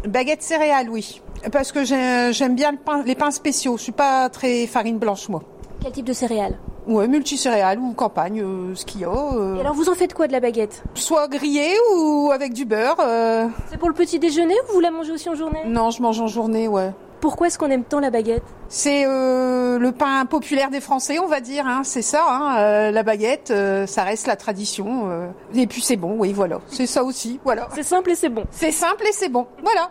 Baguette céréales, oui. Parce que j'aime bien les pains spéciaux. Je suis pas très farine blanche, moi. Quel type de céréales? Ouais, multicéréales ou campagne, ce qu'il y a. Et alors vous en faites quoi de la baguette? Soit grillée ou avec du beurre. C'est pour le petit déjeuner ou vous la mangez aussi en journée? Non, je mange en journée, ouais. Pourquoi est-ce qu'on aime tant la baguette? C'est le pain populaire des Français, on va dire. Hein, c'est ça, hein, la baguette, ça reste la tradition. Et puis c'est bon, oui, voilà. C'est ça aussi, voilà. C'est simple et c'est bon. C'est simple et c'est bon, voilà.